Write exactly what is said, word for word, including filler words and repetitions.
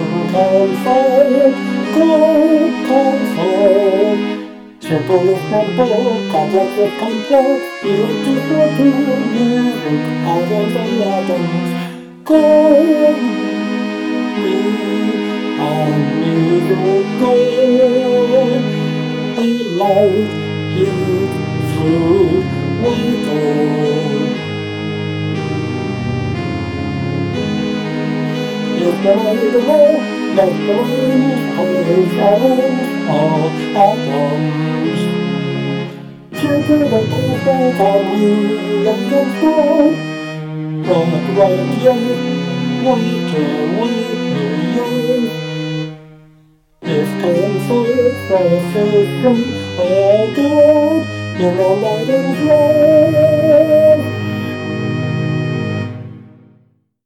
comfort, good comfort. Simple is simple, complex is complex. Electric or numeric, atoms and atoms. Go, we are musical. We light you through window. If the light away, let the wind always out all atoms. Circle the people on you and the floor. Rock radio, waiter, waiter, if comfort, precision, all good, in a light and flow.